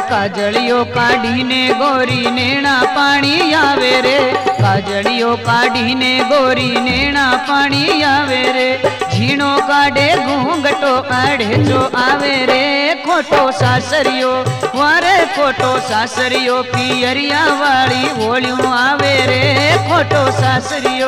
काजलियो काढ़ीने गोरी नेणा पानी आवे रे, काजलियो काढ़ीने गोरी नेणा पानी आवे रे। झीणो काढ़े घूंघटो काढ़े जो आवे रे, खोटो सासरियो वारे खोटो सासरियो पियरिया वाली ओलियों आवे रे, खोटो सासरियो।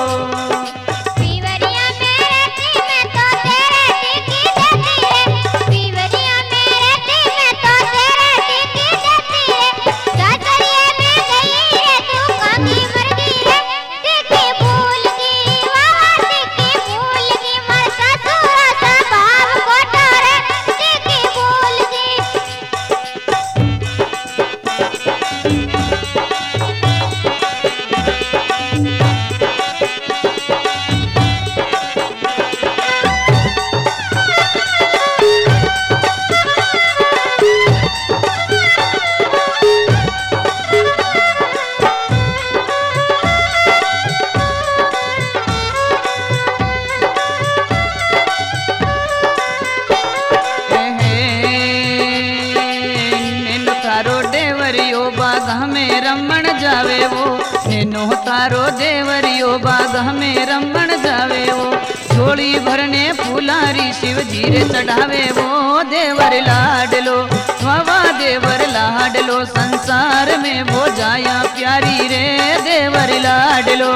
रमण जावे वो नेनो तारो देवरियो बाग में रमण जावे वो। झोली भरने फुलारी शिव जी रे चढ़ावे वो, देवर लाडलो वावा देवर लाडलो संसार में वो जाया प्यारी रे, देवर लाडलो।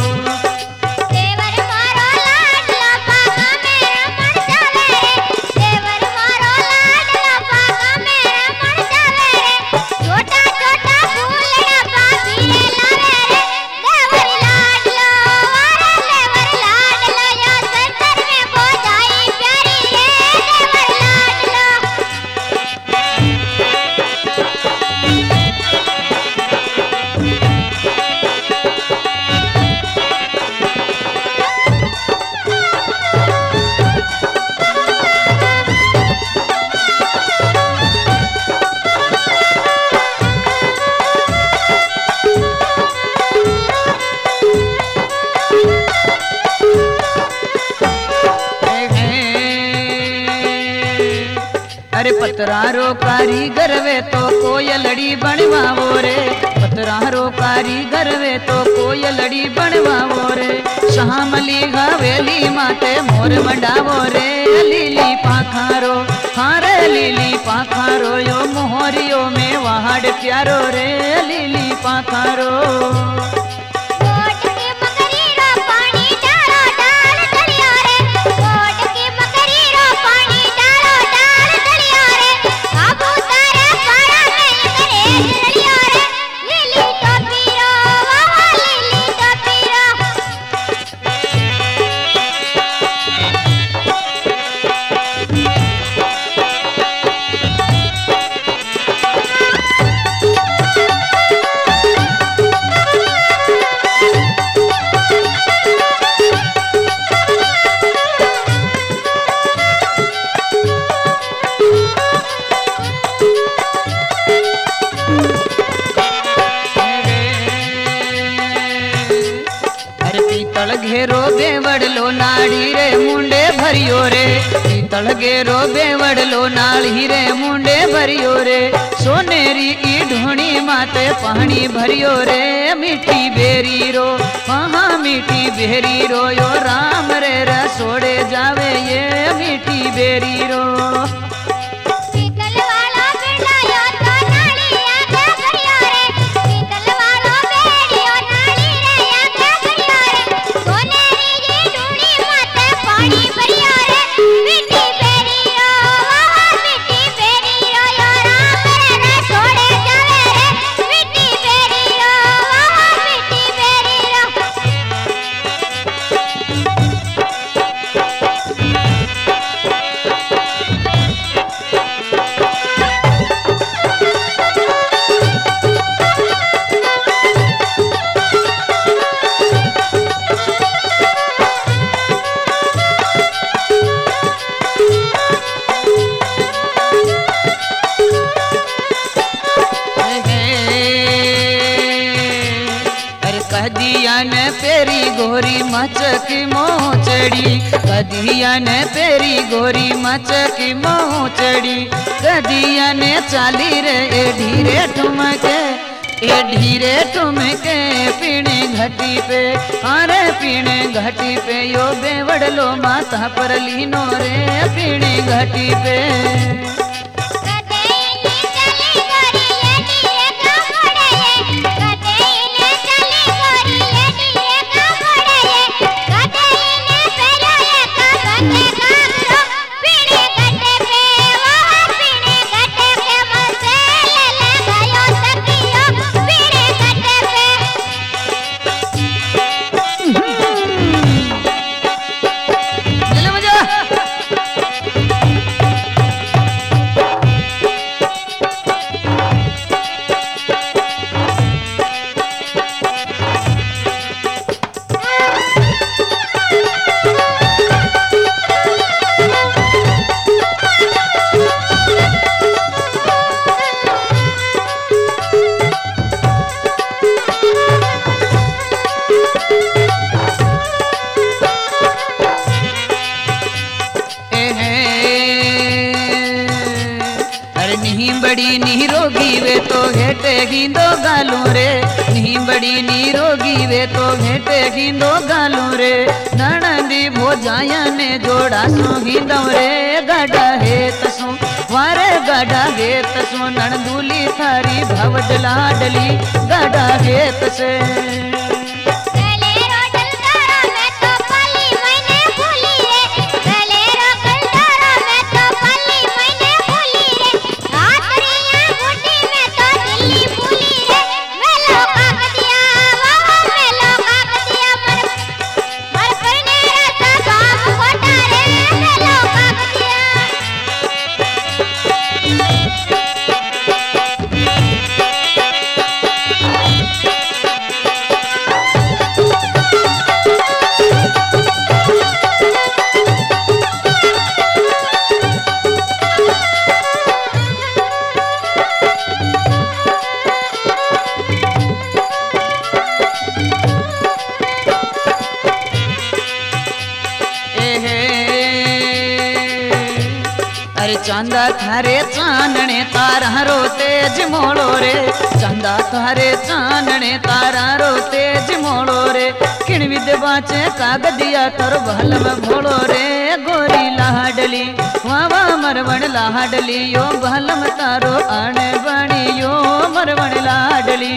अरे पतरारो कारीगर वे तो कोयलड़ी बनवावो रे, पतरारो कारीगर वे तो कोयलड़ी बनवावो रे। शामली हवेली माते मोर मंडावो रे, लीली पाखारो हारे लीली पाखारो यो मोहरियो में वहाड़ प्यारो रे, लीली पाखारो। घेरो बेवड़लो नाड़ी रे मुंडे भरियो रे, पीतल घेरो बेवड़लो नाड़ी रे मुंडे भरियो रे। सोनेरी ई ढोणी माते पानी भरियो रे, मीठी बेरी रो हाँ मीठी बेरी रो यो राम रे रसोड़े जावे ये मीठी बेरी रो। गोरी मचकी मोचड़ी, कदिया ने पेरी गोरी मचकी मोचड़ी, कदिया ने चाली रे ए ढीरे ठुमके, ए ढीरे ठुमके पीणे घटी पे, अरे पीणे घटी पे यो बेवड़लो माथा पर लीनो रे पीणे घटी पे। बड़ी निरोगी वे तो घेटे गिंदो गालू रे, नी बड़ी निरोगी वे तो घेटे गिंदो गालू रे, नणंदी भोजाया ने जोड़ा सो गिंदो रे, गाडा हे तसो वारे गाडा हे तसो, नणदूली थारी भवद लाडली गाडा हे तसे। चांदा थारे चांदने तारा रो तेज मोड़ो रे, चांदा थारे चांदने तारा रो तेज मोड़ो रे, किण विद बाचे कागदिया तर भलम भोड़ो रे, गोरी लाडली वावा मरवण लाडली यो भलम तारो आने बणी यो मरवण लाडली।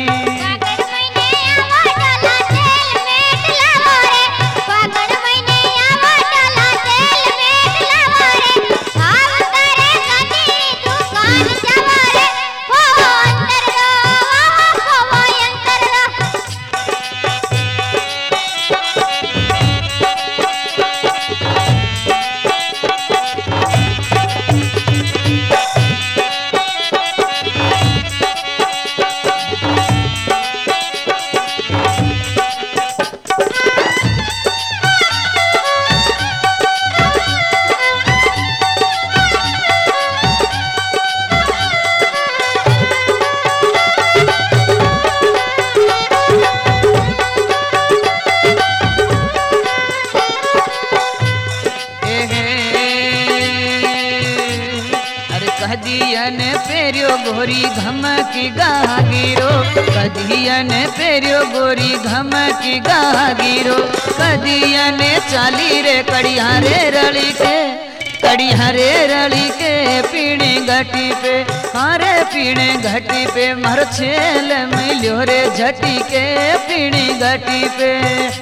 कदियन पेरियो गोरी घम की गागिरो, कदियन पेरियो गोरी घम की गागिरो, कदियन चाली रे कड़िया रे रली के, कड़िया रे रली के पीणे घटी पे, हारे पीणे घटी पे मारो छेल मिलियो रे झटी के पीणे घटी पे।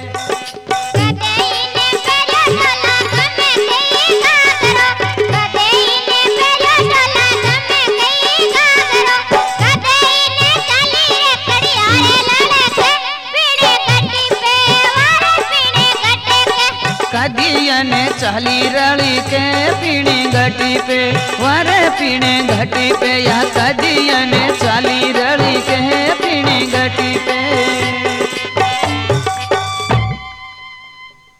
कदियन चाली रली के पीणे घटी पे, वारे पीणे घटी पे या कदियन चाली